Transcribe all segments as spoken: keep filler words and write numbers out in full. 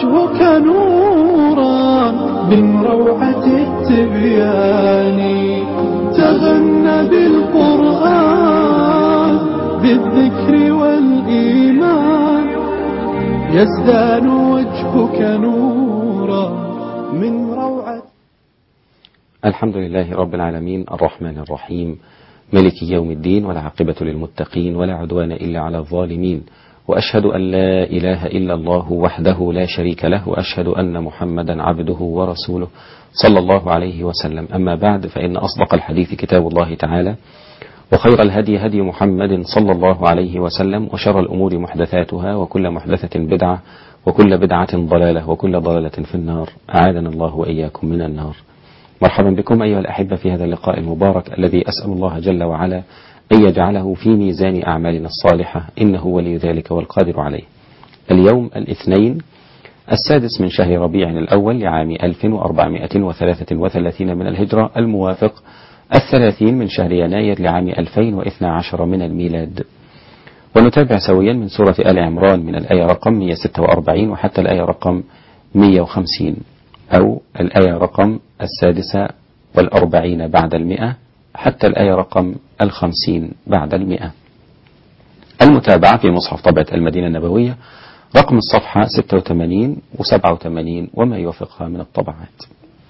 وجهك نورا من روعة التبيان، تغنى بالقرآن بالذكر والإيمان، يزدان وجهك نورا من روعة. الحمد لله رب العالمين الرحمن الرحيم ملك يوم الدين، والعاقبة للمتقين ولا عدوان إلا على الظالمين، وأشهد أن لا إله إلا الله وحده لا شريك له، وأشهد أن محمدا عبده ورسوله صلى الله عليه وسلم. أما بعد، فإن أصدق الحديث كتاب الله تعالى، وخير الهدي هدي محمد صلى الله عليه وسلم، وشر الأمور محدثاتها، وكل محدثة بدعة، وكل بدعة ضلالة، وكل ضلالة في النار. أعاذنا الله وإياكم من النار. مرحبا بكم أيها الأحبة في هذا اللقاء المبارك الذي أسأل الله جل وعلا أن يجعله في ميزان أعمالنا الصالحة، إنه ولي ذلك والقادر عليه. اليوم الاثنين السادس من شهر ربيع الأول لعام ألف وأربعمائة وثلاثة وثلاثين من الهجرة، الموافق الثلاثين من شهر يناير لعام ألفين واثني عشر من الميلاد. ونتابع سويا من سورة آل عمران من الآية رقم مئة وستة وأربعين وحتى الآية رقم مئة وخمسين، أو الآية رقم السادسة والأربعين بعد المئة حتى الآية رقم الخمسين بعد المئة. المتابعة في مصحف طبعة المدينة النبوية، رقم الصفحة ستة وثمانين وسبعة وثمانين وما يوافقها من الطبعات.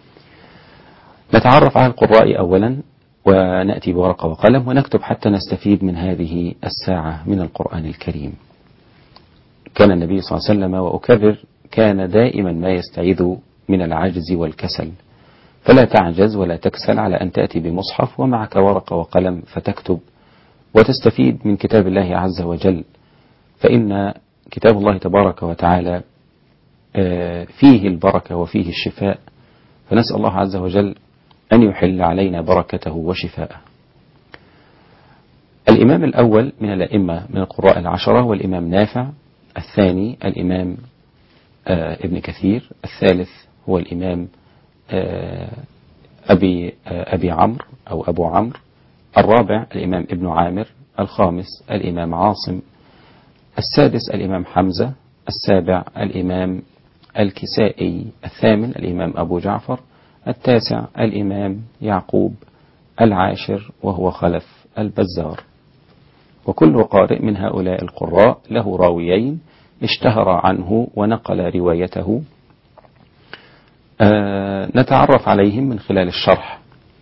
نتعرف على القراء أولا، ونأتي بورقة وقلم ونكتب حتى نستفيد من هذه الساعة من القرآن الكريم. كان النبي صلى الله عليه وسلم، وأكرر، كان دائما ما يستعيذ من العجز والكسل، فلا تعجز ولا تكسل على أن تأتي بمصحف ومعك ورقة وقلم فتكتب وتستفيد من كتاب الله عز وجل، فإن كتاب الله تبارك وتعالى فيه البركة وفيه الشفاء، فنسأل الله عز وجل أن يحل علينا بركته وشفاءه. الإمام الأول من الأئمة من القراء العشرة هو الإمام نافع، الثاني الإمام ابن كثير، الثالث هو الإمام أبي أبي عمرو أو أبو عمرو، الرابع الإمام ابن عامر، الخامس الإمام عاصم، السادس الإمام حمزة، السابع الإمام الكسائي، الثامن الإمام أبو جعفر، التاسع الإمام يعقوب، العاشر وهو خلف البزار. وكل قارئ من هؤلاء القراء له راويين اشتهر عنه ونقل روايته، آه نتعرف عليهم من خلال الشرح.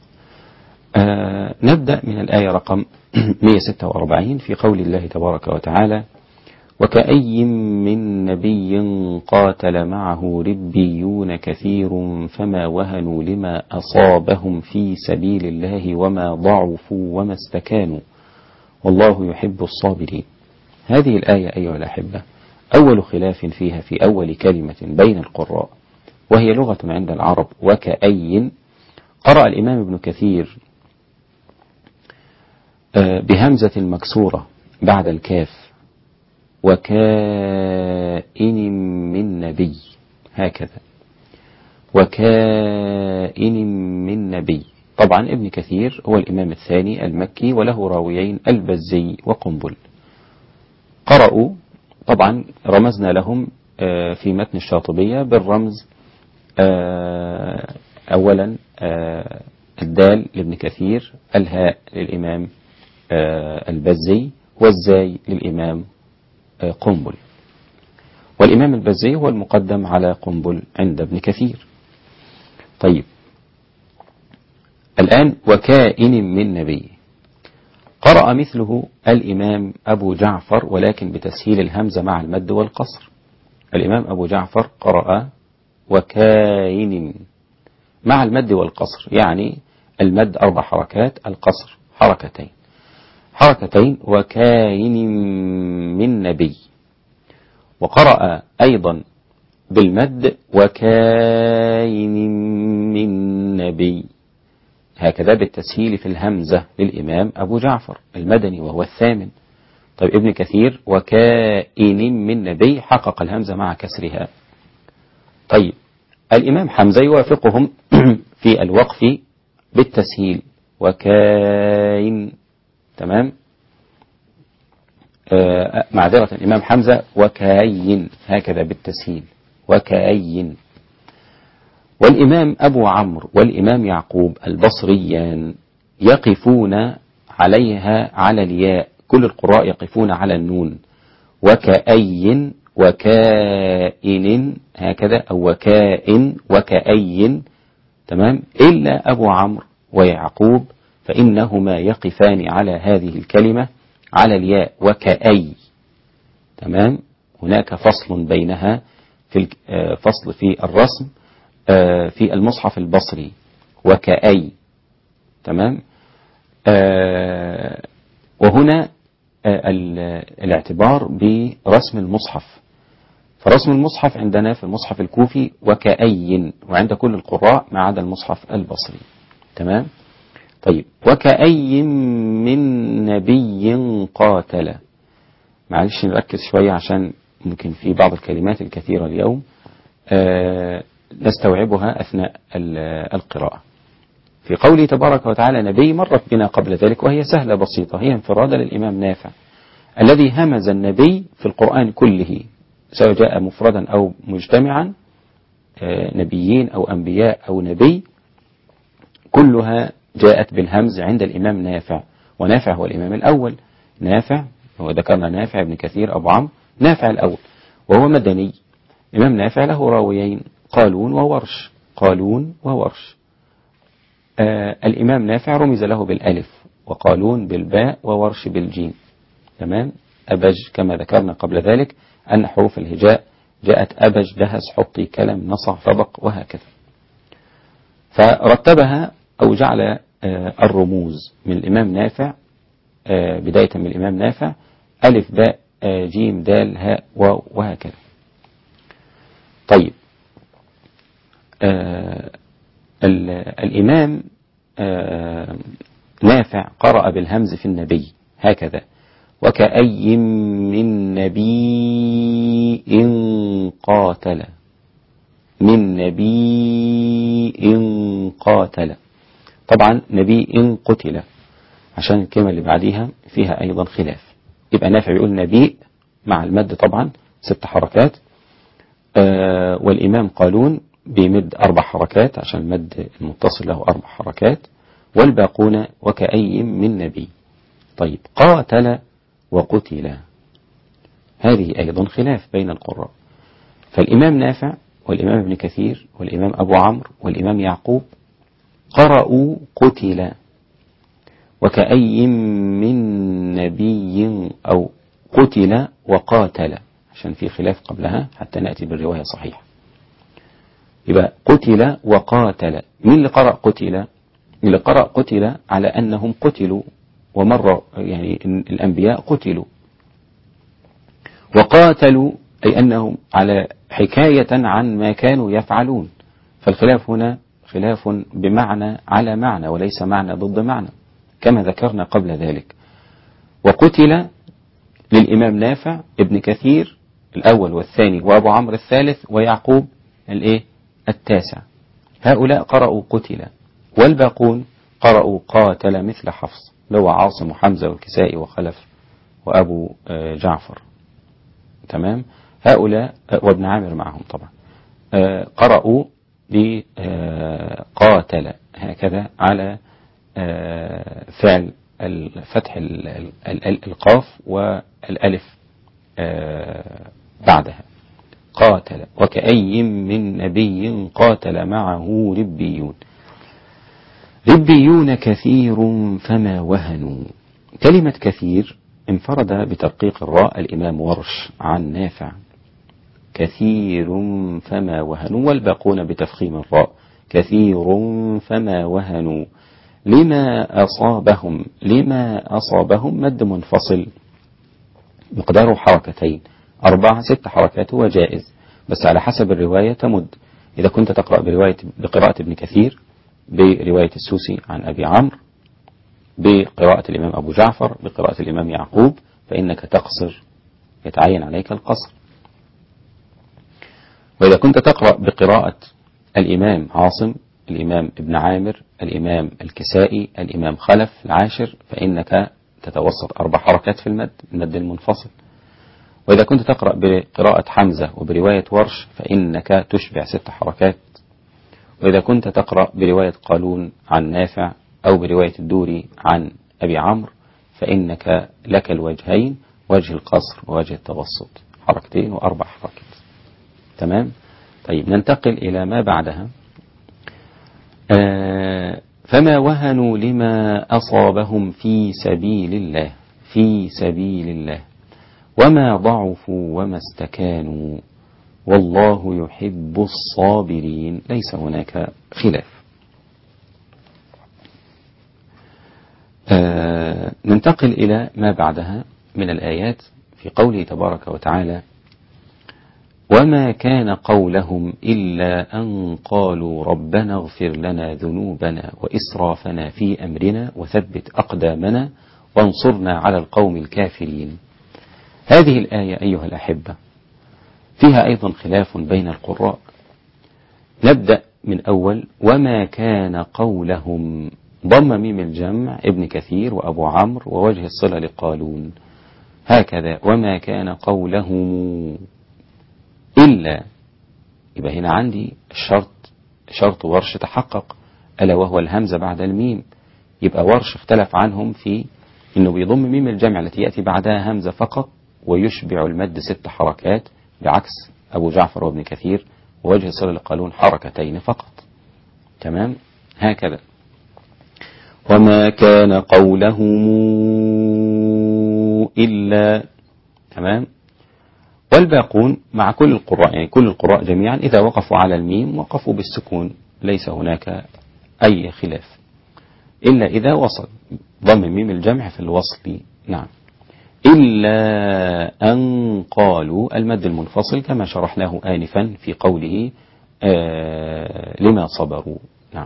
آه نبدأ من الآية رقم مئة وستة وأربعين في قول الله تبارك وتعالى: وكأي من نبي قاتل معه ربيون كثير فما وهنوا لما أصابهم في سبيل الله وما ضعفوا وما استكانوا والله يحب الصابرين. هذه الآية أيها الأحبة أول خلاف فيها في أول كلمة بين القراء، وهي لغة عند العرب. وكأي قرأ الإمام ابن كثير بهمزة مكسورة بعد الكاف، وكائن من نبي، هكذا، وكائن من نبي. طبعا ابن كثير هو الإمام الثاني المكي، وله راويين البزي وقنبل. قرأوا، طبعا رمزنا لهم في متن الشاطبية بالرمز، أولا الدال لابن كثير، الهاء للإمام البزي، والزاي للإمام قنبل. والإمام البزي هو المقدم على قنبل عند ابن كثير. طيب، الآن وكائن من نبي قرأ مثله الإمام أبو جعفر، ولكن بتسهيل الهمزة مع المد والقصر. الإمام أبو جعفر قرأ وكائن مع المد والقصر، يعني المد أربع حركات، القصر حركتين حركتين وكائن من نبي. وقرأ أيضا بالمد وكائن من نبي، هكذا بالتسهيل في الهمزة للإمام أبو جعفر المدني وهو الثامن. طيب ابن كثير وكائن من نبي حقق الهمزة مع كسرها. طيب الإمام حمزة يوافقهم في الوقف بالتسهيل وكائن، تمام. آه معذرة الإمام حمزة وكاين، هكذا بالتسهيل وكأي. والإمام أبو عمرو والإمام يعقوب البصريان يقفون عليها على الياء، كل القراء يقفون على النون، وكأي وكائن هكذا، أو وكائن وكأي، تمام، إلا أبو عمرو ويعقوب فإنهما يقفان على هذه الكلمة على الياء وكأي، تمام. هناك فصل بينها في فصل في الرسم في المصحف البصري وكأي، تمام. وهنا الاعتبار برسم المصحف، فرسم المصحف عندنا في المصحف الكوفي وكأي، وعند كل القراء ما عدا المصحف البصري، تمام. طيب، وكأي من نبي قاتل، معلش نركز شوية عشان ممكن في بعض الكلمات الكثيرة اليوم آه نستوعبها أثناء القراءة. في قوله تبارك وتعالى نبي مرت بنا قبل ذلك وهي سهلة بسيطة، هي انفرادة للإمام نافع الذي همز النبي في القرآن كله، سواء جاء مفردا أو مجتمعا، آه نبيين أو أنبياء أو نبي، كلها جاءت بالهمز عند الإمام نافع، ونافع هو الإمام الأول. نافع هو ذكرنا نافع ابن كثير أبو عمرو، نافع الأول وهو مدني. إمام نافع له راويين، قالون وورش، قالون وورش. آه الإمام نافع رمز له بالألف، وقالون بالباء، وورش بالجيم، تمام. أبج كما ذكرنا قبل ذلك أن حروف الهجاء جاءت أبج دهس حطي كلم نصع طبق وهكذا، فرتبها أو جعل آه الرموز من الإمام نافع، آه بداية من الإمام نافع ألف باء آه جيم دال هاء واو وهكذا. طيب، آه الإمام آه نافع قرأ بالهمز في النبي هكذا، وكأي من نبي قاتل، من نبي قاتل. طبعا نبي قتل عشان الكلمة اللي بعديها فيها أيضا خلاف، يبقى نافع يقول نبي مع المد طبعا ست حركات، آه والإمام قالون بيمد أربع حركات عشان المد المتصل له أربع حركات، والباقون وكأي من نبي. طيب، قاتل وقتل هذه أيضا خلاف بين القراء، فالإمام نافع والإمام ابن كثير والإمام أبو عمرو والإمام يعقوب قرأوا قتل، وكأي من نبي أو قتل وقاتل عشان في خلاف قبلها حتى نأتي بالرواية صحيحة. يبقى قتل وقاتل. مين اللي قرأ قتل؟ اللي قرأ قتل على أنهم قتلوا، ومر يعني الأنبياء قتلوا، وقاتلوا أي أنهم على حكاية عن ما كانوا يفعلون، فالخلاف هنا خلاف بمعنى على معنى وليس معنى ضد معنى كما ذكرنا قبل ذلك. وقتل للإمام نافع ابن كثير الأول والثاني، وأبو عمرو الثالث، ويعقوب الإيه التاسع، هؤلاء قرأوا قتل، والباقون قرأوا قاتل مثل حفص لو عاصم وحمزة والكسائي وخلف وأبو جعفر، تمام. هؤلاء وابن عامر معهم طبعا قرأوا بقاتل هكذا على فعل فتح القاف والألف بعدها، قاتل. وكأي من نبي قاتل معه ربيون، ربيون كثير فما وهنوا. كلمة كثير انفرد بترقيق الراء الإمام ورش عن نافع، كثير فما وهنوا، والباقون بتفخيم الراء، كثير فما وهنوا لما أصابهم. لما أصابهم مد منفصل مقداره حركتين، أربعة ست حركات هو جائز، بس على حسب الرواية تمد. إذا كنت تقرأ برواية بقراءة ابن كثير، برواية السوسي عن أبي عمرو، بقراءة الإمام أبو جعفر، بقراءة الإمام يعقوب، فإنك تقصر، يتعين عليك القصر. وإذا كنت تقرأ بقراءة الإمام عاصم، الإمام ابن عامر، الإمام الكسائي، الإمام خلف العاشر، فإنك تتوسط أربع حركات في المد، المد المنفصل. وإذا كنت تقرأ بقراءة حمزة وبرواية ورش فإنك تشبع ست حركات. وإذا كنت تقرأ برواية قالون عن نافع أو برواية الدوري عن أبي عمرو فإنك لك الوجهين، وجه القصر ووجه التوسط، حركتين وأربع حركات. تمام. طيب ننتقل إلى ما بعدها. آه فما وهنوا لما أصابهم في سبيل الله، في سبيل الله، وما ضعفوا وما استكانوا، والله يحب الصابرين. ليس هناك خلاف. آه ننتقل إلى ما بعدها من الآيات في قوله تبارك وتعالى: وما كان قولهم إلا أن قالوا ربنا اغفر لنا ذنوبنا وإسرافنا في أمرنا وثبت أقدامنا وانصرنا على القوم الكافرين. هذه الآية أيها الأحبة فيها أيضا خلاف بين القراء. نبدأ من أول: وما كان قولهم، ضم ميم الجمع ابن كثير وأبو عمرو ووجه الصلة لقالون، هكذا وما كان قولهم إلا. يبقى هنا عندي الشرط، شرط ورش تحقق، ألا وهو الهمزة بعد الميم. يبقى ورش اختلف عنهم في إنه بيضم ميم الجمع التي يأتي بعدها همزة فقط ويشبع المد ست حركات، بعكس أبو جعفر وابن كثير ووجه الصلة لقالون حركتين فقط. تمام. هكذا وما كان قولهم إلا. تمام. والباقون مع كل القراء، يعني كل القراء جميعا إذا وقفوا على الميم وقفوا بالسكون، ليس هناك أي خلاف، إلا إذا وصل ضم ميم الجمع في الوصل. نعم. إلا أن قالوا، المد المنفصل كما شرحناه آنفا في قوله آه لما صبروا. نعم.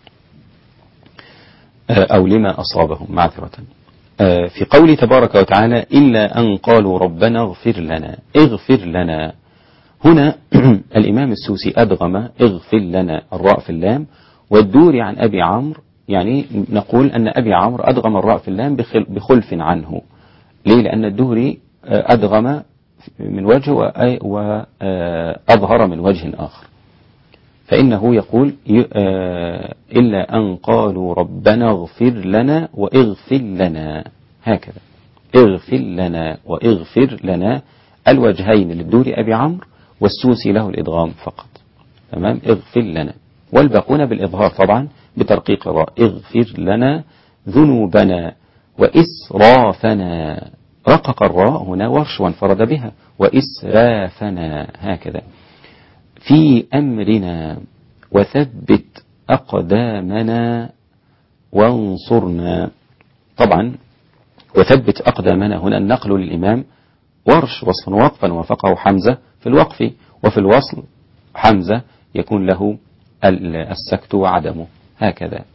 آه أو لما أصابهم، معذرة. آه في قوله تبارك وتعالى: إلا أن قالوا ربنا اغفر لنا، اغفر لنا. هنا الإمام السوسي أدغم اغفر لنا الراء في اللام، والدوري عن أبي عمرو، يعني نقول أن أبي عمرو أدغم الراء في اللام بخلف عنه. ليه؟ لأن الدوري أدغم من وجه وأظهر من وجه آخر، فإنه يقول إلا أن قالوا ربنا اغفر لنا واغفر لنا، هكذا اغفر لنا واغفر لنا، الوجهين للدوري أبي عمرو، والسوسي له الإدغام فقط. تمام. اغفر لنا، والباقون بالإظهار طبعا بترقيق الراء: اغفر لنا ذنوبنا وإسرافنا. رقق الراء هنا ورش وانفرد بها: وإسرافنا، هكذا. في أمرنا وثبت أقدامنا وانصرنا. طبعا وثبت أقدامنا هنا النقل للإمام ورش وصفا ووقفا، وافقه حمزة في الوقف، وفي الوصل حمزة يكون له السكت وعدمه، هكذا.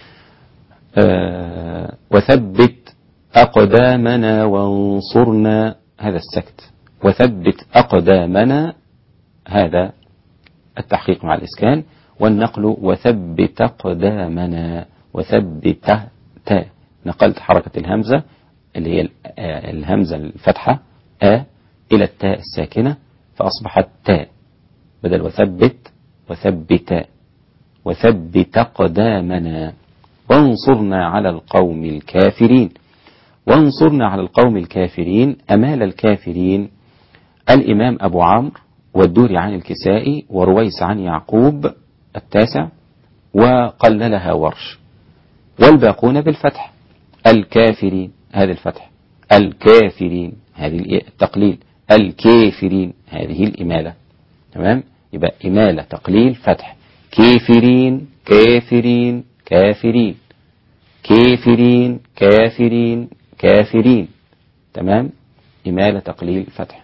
آه وثبت أقدامنا وانصرنا، هذا السكت. وثبت أقدامنا، هذا التحقيق مع الإسكان، والنقل وثبت أقدامنا، وثبت تا، نقلت حركة الهمزة اللي هي الهمزة الفتحة آ إلى التاء الساكنة فأصبحت تاء، بدل وثبت وثبت. وثبت أقدامنا وانصرنا على القوم الكافرين. وانصرنا على القوم الكافرين، أمال الكافرين الإمام أبو عمرو والدوري عن الكسائي ورويس عن يعقوب التاسع، وقللها ورش، والباقون بالفتح: الكافرين، هذه الفتح، الكافرين هذه التقليل، الكافرين هذه الإمالة. تمام. يبقى إمالة تقليل فتح: كافرين كافرين كافرين كافرين كافرين كافرين. تمام. إمالة تقليل فتح.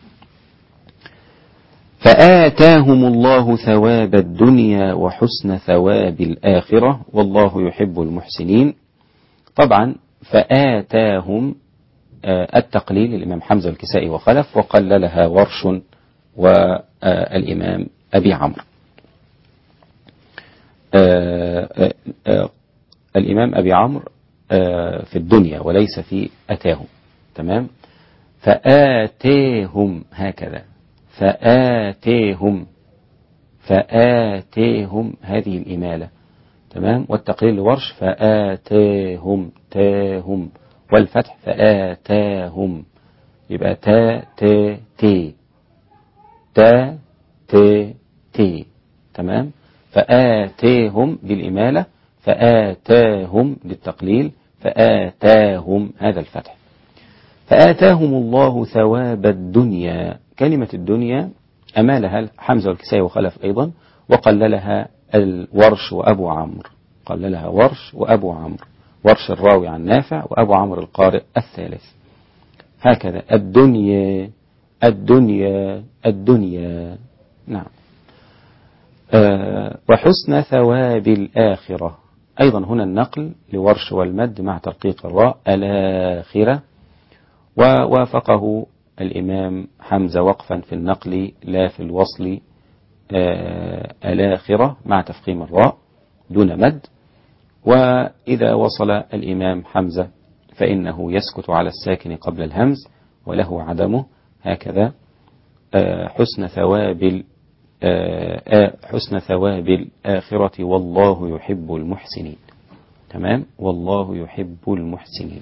فآتاهم الله ثواب الدنيا وحسن ثواب الآخرة والله يحب المحسنين. طبعا فآتاهم التقليل الإمام حمزة الكسائي وخلف، وقللها ورش والإمام أبي عمرو. الإمام أبي عمرو في الدنيا وليس في أتاهم. تمام. فآتيهم هكذا، فآتيهم فآتيهم هذه الإمالة. تمام. والتقليل لورش فآتيهم تاهم، والفتح فآتاهم، يبقى تا ت تي تا ت تي. تمام. فآتيهم بالإمالة، فآتاهم للتقليل، فآتاهم هذا الفتح. فآتاهم الله ثواب الدنيا. كلمة الدنيا أمالها حمزة والكسائي وخلف أيضا، وقللها الورش وأبو عمرو، قللها ورش وأبو عمرو، ورش الراوي عن نافع وأبو عمرو القارئ الثالث. هكذا الدنيا الدنيا الدنيا. نعم. أه وحسن ثواب الآخرة أيضا هنا النقل لورش والمد مع ترقيق الراء الآخرة، ووافقه الإمام حمزة وقفا في النقل لا في الوصل، أه الآخرة مع تفخيم الراء دون مد. وإذا وصل الإمام حمزة فإنه يسكت على الساكن قبل الهمز وله عدمه. هكذا أه حسن ثواب أه حسن ثواب الآخرة والله يحب المحسنين. تمام. والله يحب المحسنين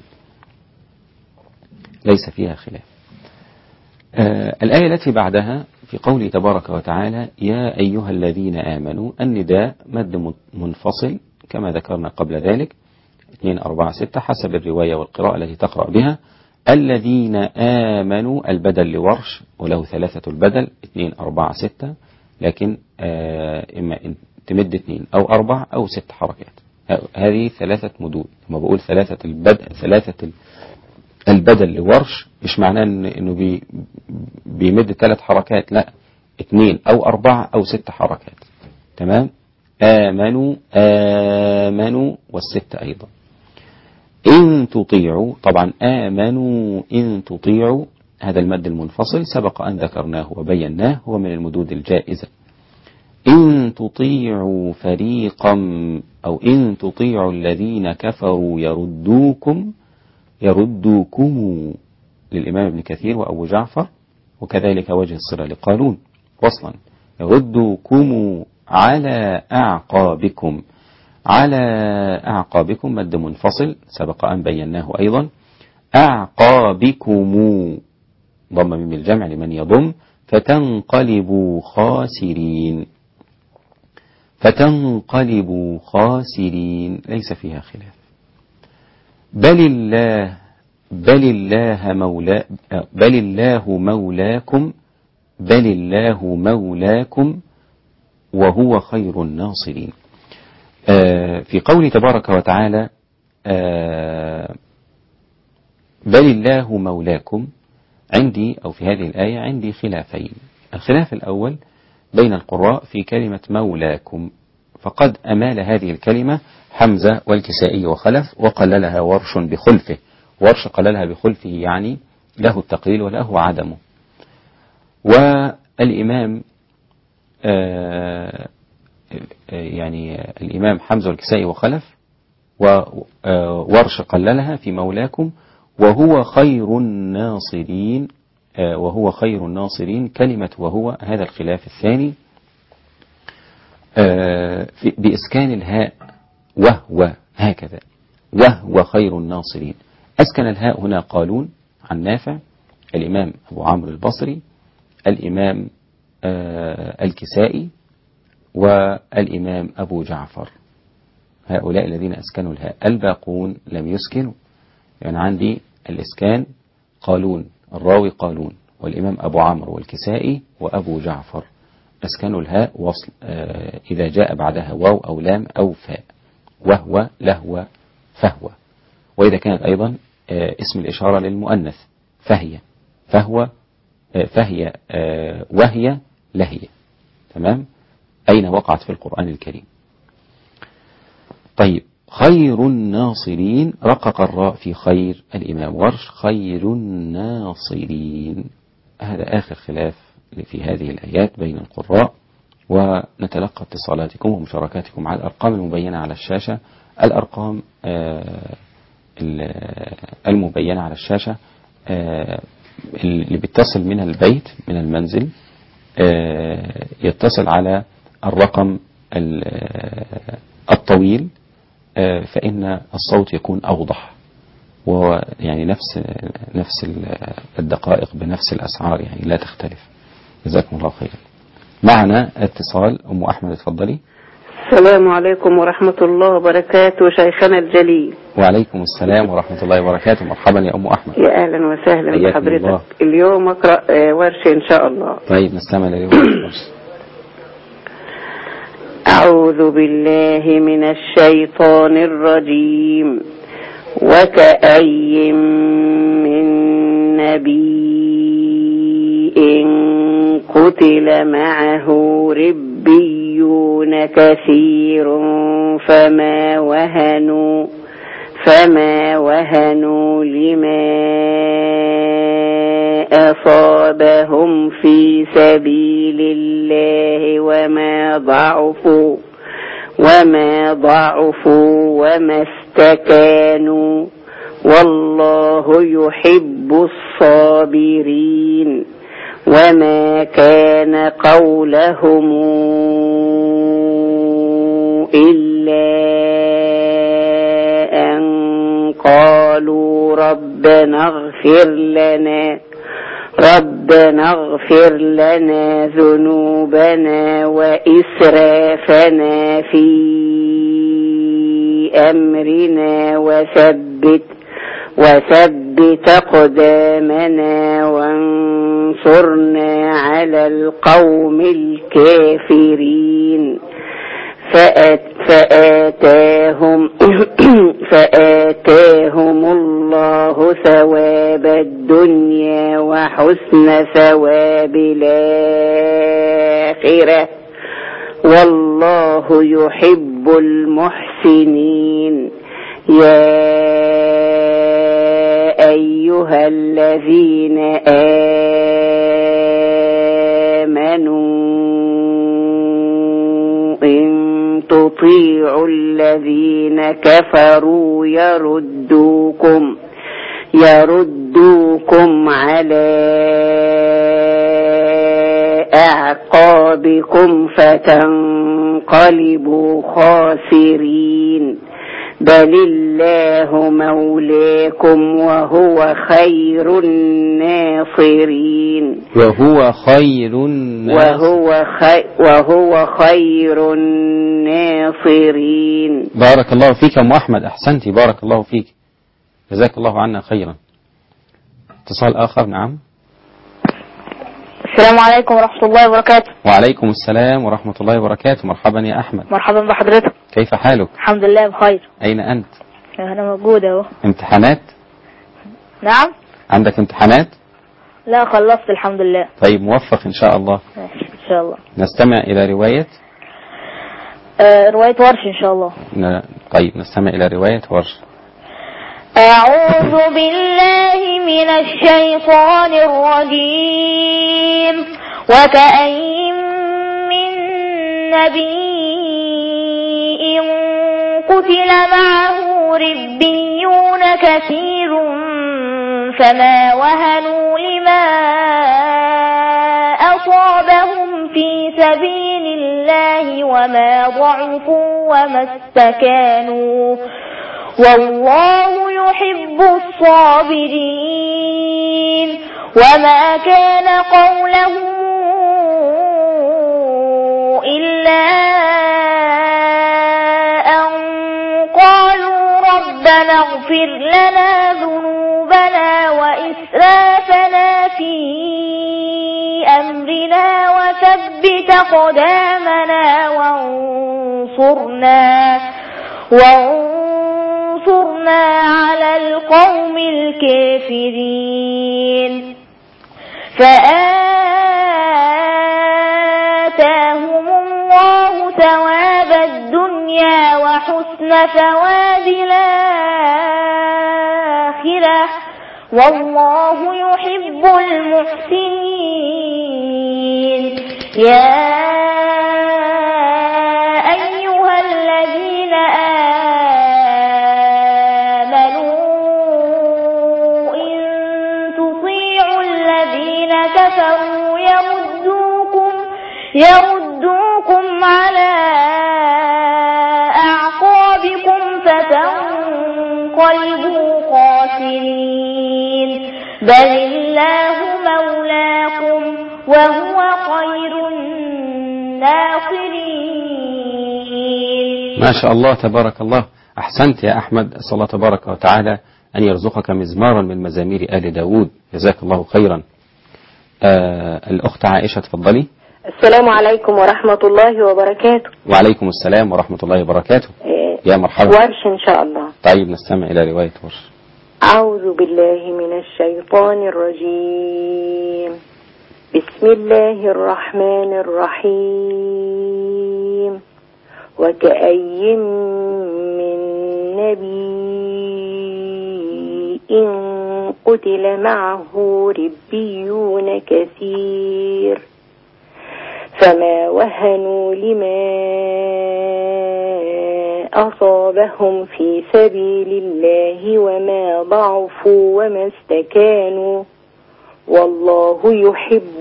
ليس فيها خلاف. آه الآية التي بعدها في قوله تبارك وتعالى يا أيها الذين آمنوا، النداء مد منفصل كما ذكرنا قبل ذلك، اثنين أربعة ستة حسب الرواية والقراءة التي تقرأ بها. الذين آمنوا البدل لورش وله ثلاثة البدل اثنين أربعة ستة، لكن آه إما تمد اثنين أو أربع أو ست حركات، هذه ثلاثة مدود. لما بقول ثلاثة البدل ثلاثة البدل لورش مش معناه انه بي بيمد ثلاث حركات، لا، اثنين او اربعة او ست حركات. تمام. آمنوا آمنوا والستة ايضا. ان تطيعوا، طبعا آمنوا ان تطيعوا هذا المد المنفصل سبق ان ذكرناه وبيناه، هو من المدود الجائزة. إن تطيعوا فريقا أو إن تطيعوا الذين كفروا يردوكم يردوكم للإمام ابن كثير وأبو جعفر، وكذلك وجه الصلة لقالون وصلا يردوكم على أعقابكم. على أعقابكم مد منفصل سبق أن بيناه أيضا. أعقابكم ضم من الجمع لمن يضم، فتنقلبوا خاسرين. فتنقلبوا خاسرين ليس فيها خلاف. بل الله بل الله مولا بل الله مولاكم بل الله مولاكم وهو خير الناصرين. آه في قوله تبارك وتعالى آه بل الله مولاكم، عندي أو في هذه الآية عندي خلافين. الخلاف الأول بين القراء في كلمة مولاكم، فقد أمال هذه الكلمة حمزة والكسائي وخلف، وقللها ورش بخلفه. ورش قللها بخلفه يعني له التقليل وله عدمه. والإمام آه يعني الإمام حمزة والكسائي وخلف وورش قللها في مولاكم وهو خير الناصرين. آه وهو خير الناصرين، كلمة وهو هذا الخلاف الثاني آه بإسكان الهاء وهو هكذا، وهو خير الناصرين. أسكن الهاء هنا قالون عن نافع، الإمام أبو عمرو البصري، الإمام آه الكسائي، والإمام أبو جعفر. هؤلاء الذين أسكنوا الهاء، الباقون لم يسكنوا. يعني عندي الإسكان قالون الراوي قالون، والإمام أبو عمرو والكسائي وأبو جعفر أسكنوا الهاء وصل آه إذا جاء بعدها واو أو لام أو فاء، وهو لهو فهو. وإذا كانت أيضا آه اسم الإشارة للمؤنث فهي فهو آه فهي آه وهي لهي. تمام. أين وقعت في القرآن الكريم. طيب خير الناصرين، رقق الراء في خير الإمام ورش، خير الناصرين. هذا آخر خلاف في هذه الآيات بين القراء. ونتلقى اتصالاتكم ومشاركاتكم على الأرقام المبينة على الشاشة. الأرقام آه المبينة على الشاشة آه اللي بيتصل من البيت من المنزل يتصل على الرقم الطويل، فإن الصوت يكون أوضح، وهو يعني نفس نفس الدقائق بنفس الأسعار، يعني لا تختلف. جزاكم الله خيرا. معنا اتصال أم أحمد، اتفضلي. السلام عليكم ورحمة الله وبركاته شيخنا الجليل. وعليكم السلام ورحمة الله وبركاته. مرحبا يا أم أحمد. يا أهلا وسهلا بحضرتك. الله. اليوم أقرأ ورش إن شاء الله. طيب نستمع للورش. أعوذ بالله من الشيطان الرجيم. وكأي من نبي قتل معه ربيون كثير فما وهنوا فما وهنوا لما أصابهم في سبيل الله وما ضعفوا وما ضعفوا وما استكانوا والله يحب الصابرين. وما كان قولهم إلا أن قالوا ربنا اغفر لنا ربنا اغفر لنا ذنوبنا وإسرافنا في أمرنا وثبت وثبت أقدامنا وانصرنا على القوم الكافرين. فأت فآتاهم فآتاهم الله ثواب الدنيا وحسن ثواب الآخرة والله يحب المحسنين. يا أيها الذين آمنوا إن تطيعوا الذين كفروا يردوكم يردوكم على أعقابكم فتنقلبوا خاسرين. بل الله مولاكم وهو خير الناصرين وهو خير وهو خير وهو خير الناصرين. بارك الله فيك يا أم أحمد، أحسنتي، بارك الله فيك، جزاك الله عنا خيرا. اتصال آخر. نعم. السلام عليكم ورحمة الله وبركاته. وعليكم السلام ورحمة الله وبركاته. مرحبا يا أحمد. مرحبا بحضرتك. كيف حالك؟ الحمد لله بخير. أين أنت؟ أنا موجودة أهو. امتحانات؟ نعم. عندك امتحانات؟ لا خلصت الحمد لله. طيب موفق إن شاء الله. إن شاء الله. نستمع إلى رواية آه رواية ورش إن شاء الله. ن... طيب نستمع إلى رواية ورش. أعوذ بالله من الشيطان الرجيم. وكأي من نبي قتل معه ربيون كثير فما وهنوا لما أصابهم في سبيل الله وما ضعفوا وما استكانوا والله يحب الصابرين. وما كان قولهم إلا أن قالوا ربنا اغفر لنا ذنوبنا وإسرافنا في أمرنا وثبت أقدامنا وانصرنا وانصرنا على القوم الكافرين. فآتاهم الله ثواب الدنيا وحسن ثواب الآخرة والله يحب المحسنين. يا أيها الذين آمنوا إن تطيعوا يردوكم على أعقابكم فتنقلبوا خاسرين بل الله مولاكم وهو خير الناصرين. ما شاء الله تبارك الله. أحسنت يا أحمد. أسأل الله تبارك وتعالى أن يرزقك مزمارا من مزامير آل داود. جزاك الله خيرا. آه الأخت عائشة تفضلي. السلام عليكم ورحمة الله وبركاته. وعليكم السلام ورحمة الله وبركاته. إيه يا مرحبا. ورش إن شاء الله. طيب نستمع إلى رواية ورش. أعوذ بالله من الشيطان الرجيم. بسم الله الرحمن الرحيم. وكأي من نبي إن قتل معه ربيون كثير فما وهنوا لما أصابهم في سبيل الله وما ضعفوا وما استكانوا والله يحب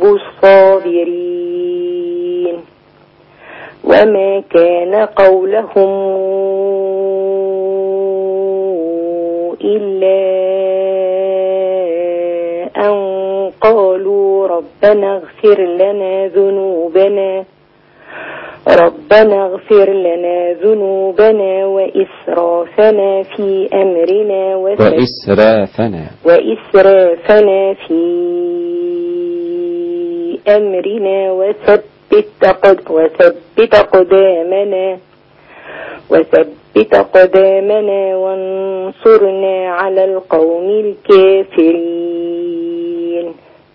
الصابرين. وما كان قولهم إلا أن قالوا ربنا اغفر لنا ذنوبنا ربنا اغفر لنا ذنوبنا وإسرافنا في أمرنا وإسرافنا وإسرافنا في أمرنا وثبت وثبت قدامنا وثبت قدامنا وانصرنا على القوم الكافرين.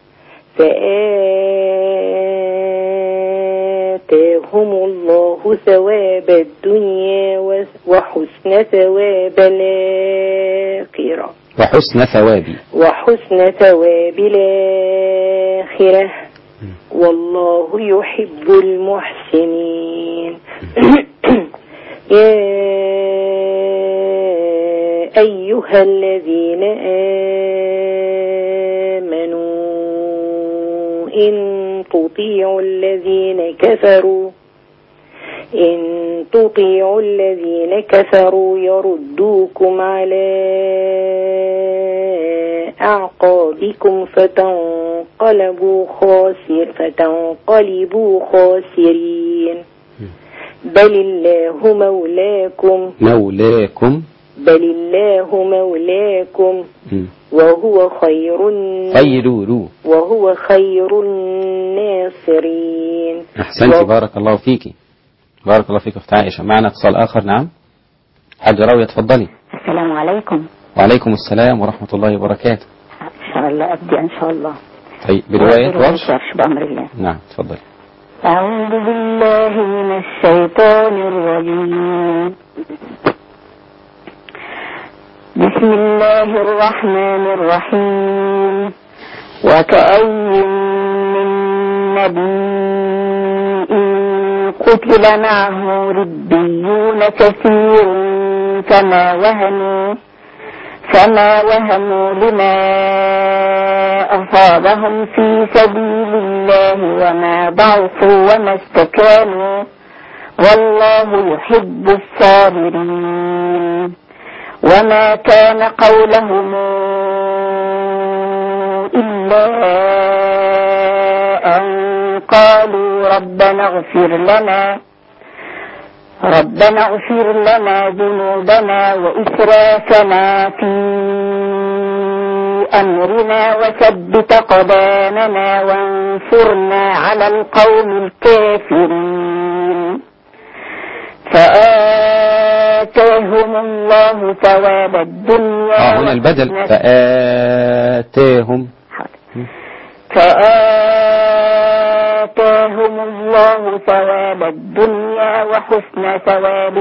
فآتاهم الله ثواب الدنيا وحسن ثواب الآخرة وحسن ثوابي وحسن ثواب الآخرة والله يحب المحسنين. يا أيها الذين آمنوا إن تطيعوا الذين كفروا إن تطيعوا الذين كفروا يردوكم على أعقابكم فتنقلبوا خاسر فتنقلبوا خاسرين بل الله مولاكم مولاكم بل الله مولاكم وهو خير خير وهو خير الناصرين. أحسنت و... بارك الله فيك. بارك الله فيك أخت عائشة. معنا اتصال آخر. نعم حاجة راوية تفضلي. السلام عليكم. وعليكم السلام ورحمة الله وبركاته. إن شاء الله أبدأ إن شاء الله. طيب برواية ورش. ورش بأمر الله. نعم تفضلي. أعوذ بالله من الشيطان الرجيم. بسم الله الرحمن الرحيم. وكأي من نبي قتل معه ربيون كثير فما وهنوا فما وهنوا لما أصابهم في سبيل الله وما ضعفوا وما استكانوا والله يحب الصابرين. وما كان قولهم إلا أن قالوا ربنا اغفر لنا ربنا اغفر لنا ذنوبنا وإسرافنا في أمرنا وثبت قدامنا وانصرنا على القوم الكافرين. فآتاهم الله ثواب الدنيا آه هنا البدل فآتاهم فآتاهم الله ثواب الدنيا وحسن ثواب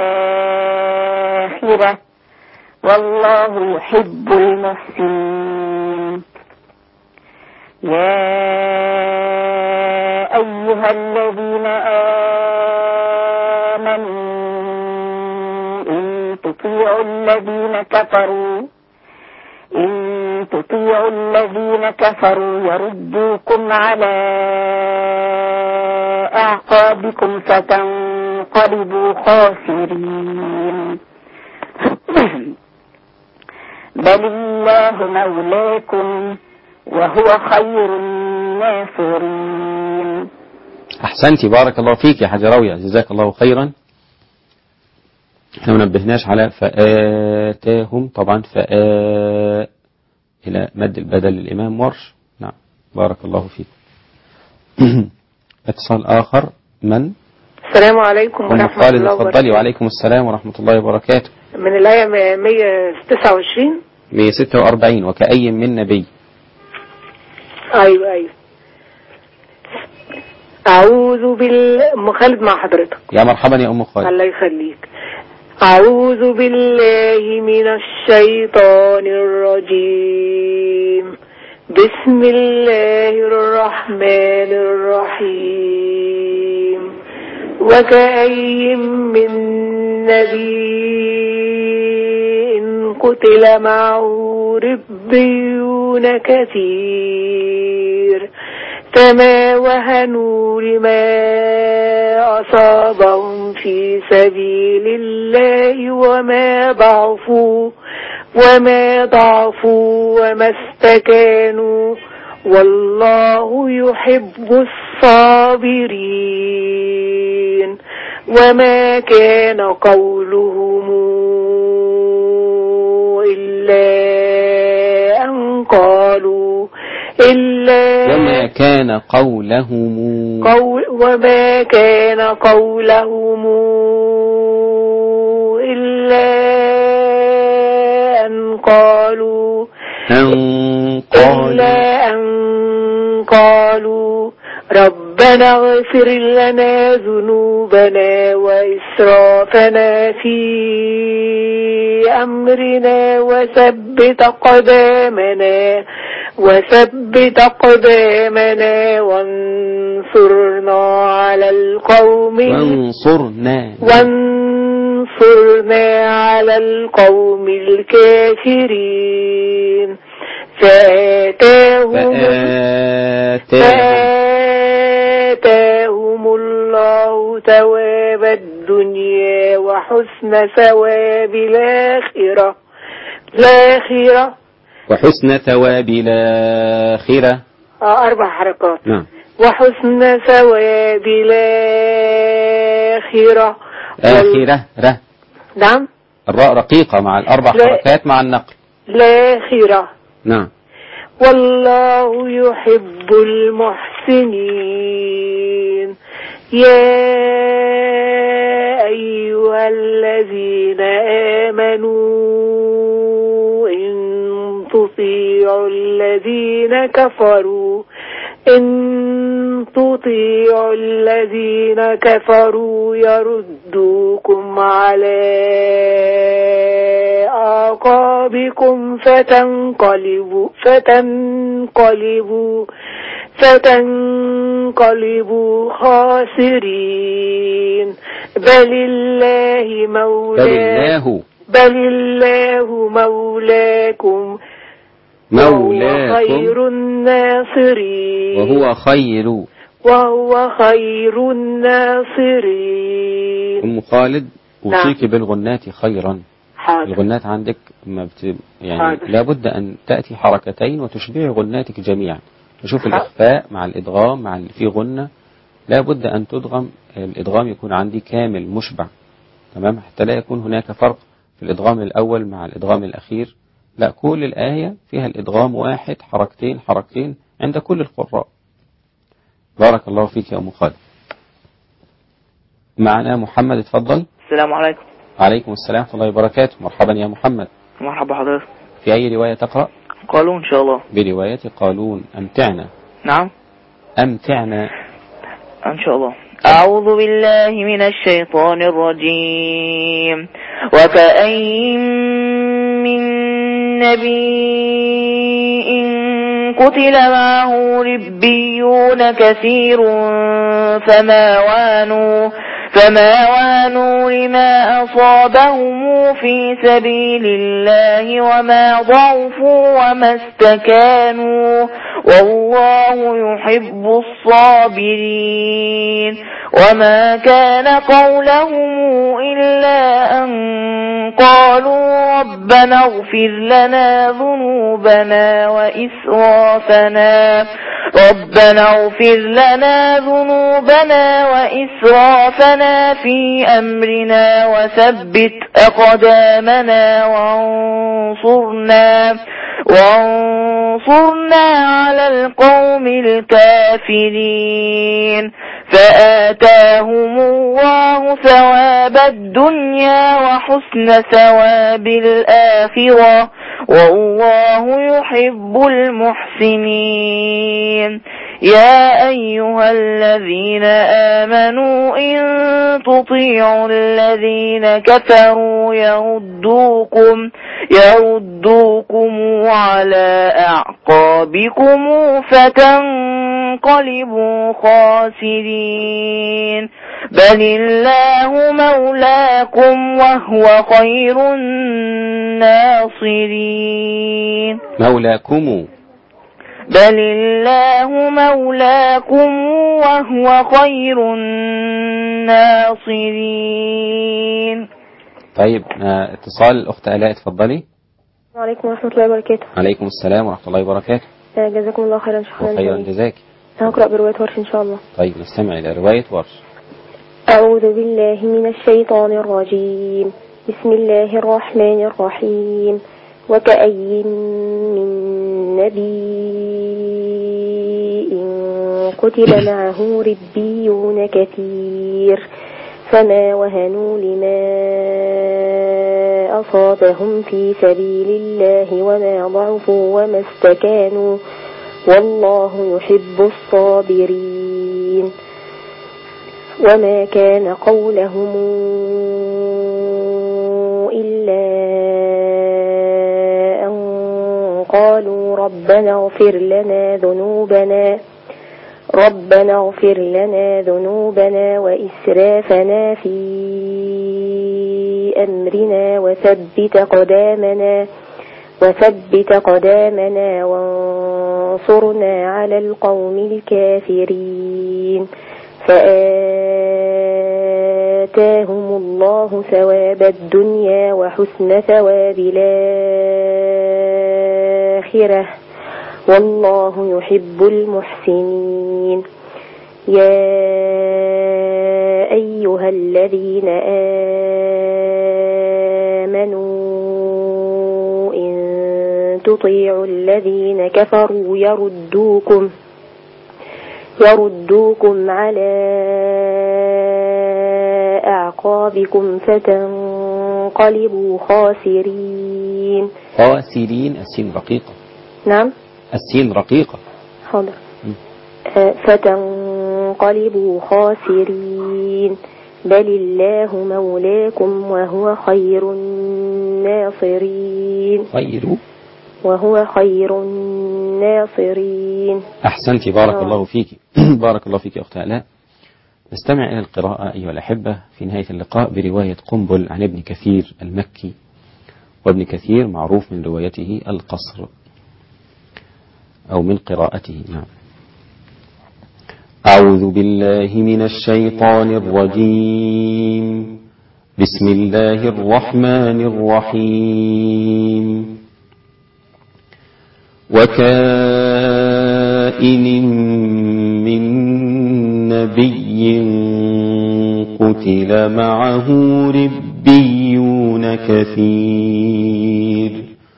الآخرة والله يحب المحسنين. يا أيها الذين آمنوا إن تطيعوا الذين كفروا إن تطيعوا الذين كفروا يردوكم على أعقابكم فتنقلبوا خاسرين. بل الله مولاكم وهو خير الناصرين. أحسنتي، بارك الله فيك يا حاجة راوية، جزاك الله خيرا. احنا ما نبهناش على فآتاهم، طبعا فآ إلى مد البدل للإمام ورش. نعم، بارك الله فيك. اتصال آخر. من؟ السلام عليكم ورحمة الله وبركاته. اتفضلي. وعليكم السلام ورحمة الله وبركاته. من الآية مئة وتسعة وعشرين مئة وستة وأربعين وكأي من نبي. أيوة أيوة. أعوذ بالله. أم خالد مع حضرتك. يا مرحبا يا أم خالد. الله يخليك. أعوذ بالله من الشيطان الرجيم. بسم الله الرحمن الرحيم. وكأي من نبي قتل معه ربيون كثير فما وهنوا لما أصابهم في سبيل الله وما ضعفوا وما ضعفوا وما استكانوا والله يحب الصابرين. وما كان قولهم إلا أن قالوا إلا وما كان قولهم قول وما كان قولهم إلا أن قالوا أن قالوا إلا أن قالوا ربنا اغفر لنا ذنوبنا وإسرافنا في أمرنا وثبت قدامنا وثبت قدامنا وانصرنا على القوم وانصرنا وانصرنا على القوم الكافرين. فآتاهم فآتاهم الله ثواب الدنيا وحسن ثواب الآخرة الآخرة وحسن ثواب الآخرة. آه أربع حركات. نعم. وحسن ثواب الآخرة. آخرة ره. نعم. الراء رقيقة مع الأربع لا. حركات مع النقل. الآخرة. نعم. والله يحب المحسنين. يا أيها الذين آمنوا إن تطيعوا الذين كفروا إن تطيعوا الذين كفروا يردوكم على أعقابكم فتنقلبوا فتنقلبوا فتنقلبوا خاسرين. بل الله مولاكم بل الله مولاكم مولاكم وهو خير الناصرين وهو خير وهو خير الناصرين. أم خالد أوصيك نعم. بالغنات خيرا. حاضر. الغنات عندك ما بت... يعني حاضر. لابد أن تأتي حركتين وتشبع غناتك جميعا. نشوف حاضر. الإخفاء مع الإدغام مع في غنة، لابد أن تدغم، الإدغام يكون عندي كامل مشبع، تمام، حتى لا يكون هناك فرق في الإدغام الأول مع الإدغام الأخير. لا، كل الآية فيها الإدغام واحد، حركتين حركتين عند كل القراء. بارك الله فيك يا أم خالد. معنا محمد، اتفضل. السلام عليكم. عليكم السلام ورحمة الله وبركاته. مرحبا يا محمد. مرحبا حضرتك. في أي رواية تقرأ؟ قالوا إن شاء الله. برواية قالون. أمتعنا. نعم. أمتعنا إن شاء الله. أعوذ بالله من الشيطان الرجيم. وكأين من نبي قتل معه ربيون كثير فما وانوا فما وهنوا لما أصابهم في سبيل الله وما ضعفوا وما استكانوا والله يحب الصابرين وما كان قولهم إلا أن قالوا ربنا اغفر لنا ذنوبنا وإسرافنا ربنا اغفر لنا ذنوبنا وإسرافنا في أمرنا وثبت أقدامنا وانصرنا وانصرنا على القوم الكافرين فآتاهم الله ثواب الدنيا وحسن ثواب الآخرة والله يحب المحسنين يا أيها الذين آمنوا إن تطيعوا الذين كفروا يردوكم يردوكم على أعقابكم فتنقلبوا خاسرين بل الله مولاكم وهو خير الناصرين مولاكم بل الله مولاكم وهو خير الناصرين. طيب آه، اتصال الأخت آلاء، اتفضلي. السلام عليكم ورحمة الله وبركاته. عليكم السلام ورحمة الله وبركاته. آه، جزاكم الله خيرا. شكرا. وخيرا جزاك. هقرأ برواية ورش إن شاء الله. طيب نستمع إلى رواية ورش. أعوذ بالله من الشيطان الرجيم. بسم الله الرحمن الرحيم. وكأي من نبي قتل معه ربيون كثير فما وهنوا لما أصابهم في سبيل الله وما ضعفوا وما استكانوا والله يحب الصابرين وما كان قولهم إلا قالوا ربنا اغفر لنا ذنوبنا ربنا اغفر لنا ذنوبنا وإسرافنا في أمرنا وثبت قدامنا وثبت قدامنا وانصرنا على القوم الكافرين فآتاهم الله ثواب الدنيا وحسن ثواب الآخرة والله يحب المحسنين يا أيها الذين آمنوا إن تطيعوا الذين كفروا يردوكم يردوكم على أعقابكم فتنقلبوا خاسرين. خاسرين السين رقيقة. نعم السين رقيقة. حاضر. فتنقلبوا خاسرين بل الله مولاكم وهو خير الناصرين. خير وهو خير الناصرين. أحسنت، بارك أوه. الله فيك. بارك الله فيك يا أخت آلاء. نستمع إلى القراءة أيها الأحبة في نهاية اللقاء برواية قنبل عن ابن كثير المكي، وابن كثير معروف من روايته القصر أو من قراءته. نعم. أعوذ بالله من الشيطان الرجيم. بسم الله الرحمن الرحيم. وكائن من نبي قتل معه ربيون كثير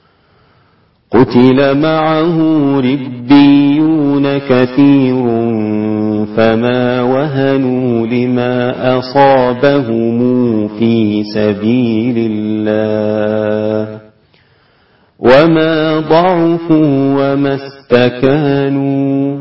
قتل معه ربيون كثير فما وهنوا لما أصابهم في سبيل الله وما ضعفوا وما استكانوا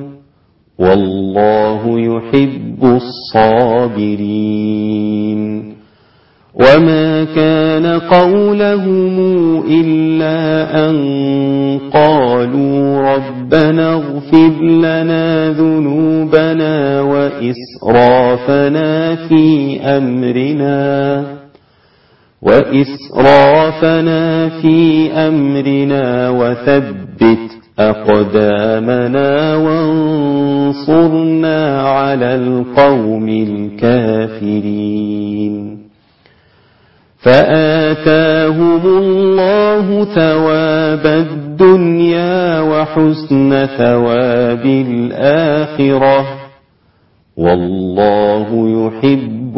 والله يحب الصابرين وما كان قولهم إلا أن قالوا ربنا اغفر لنا ذنوبنا وإسرافنا في أمرنا وإسرافنا في أمرنا وثبت أقدامنا وانصرنا على القوم الكافرين فآتاهم الله ثواب الدنيا وحسن ثواب الآخرة والله يحب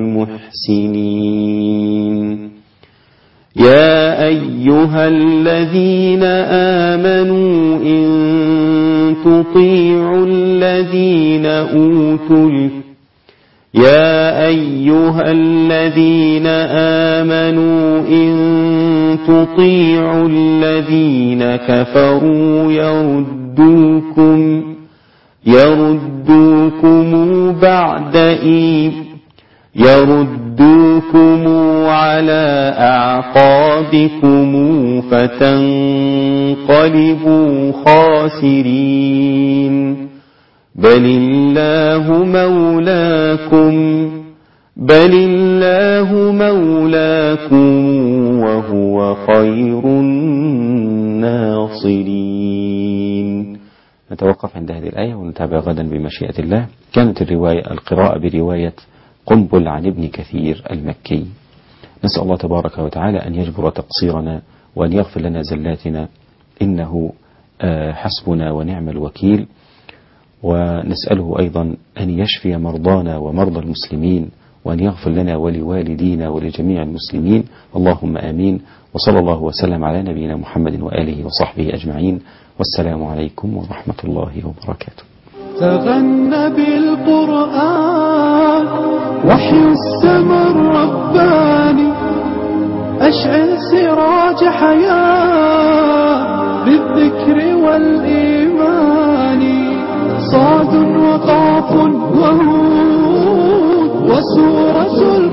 المحسنين يا أيها الذين آمنوا إن تطيعوا الذين أوتوا يا أيها الذين آمنوا إن تطيعوا الذين كفروا يردوكم يردوكم بعد إيمانكم يردوكم على أعقابكم فتنقلبوا خاسرين بل الله مولاكم بل الله مولاكم وهو خير الناصرين. نتوقف عند هذه الآية ونتابع غدا بمشيئة الله. كانت الرواية القراءة برواية قنبل عن ابن كثير المكي. نسأل الله تبارك وتعالى أن يجبر تقصيرنا وأن يغفر لنا زلاتنا إنه حسبنا ونعم الوكيل. ونسأله أيضا أن يشفي مرضانا ومرضى المسلمين وأن يغفر لنا ولوالدينا ولجميع المسلمين اللهم آمين. وصلى الله وسلم على نبينا محمد وآله وصحبه أجمعين والسلام عليكم ورحمة الله وبركاته. تغنى بالقرآن وحي السماء الرباني أشعل سراج حياة بالذكر والإيمان صاد وقاف وهود وسورة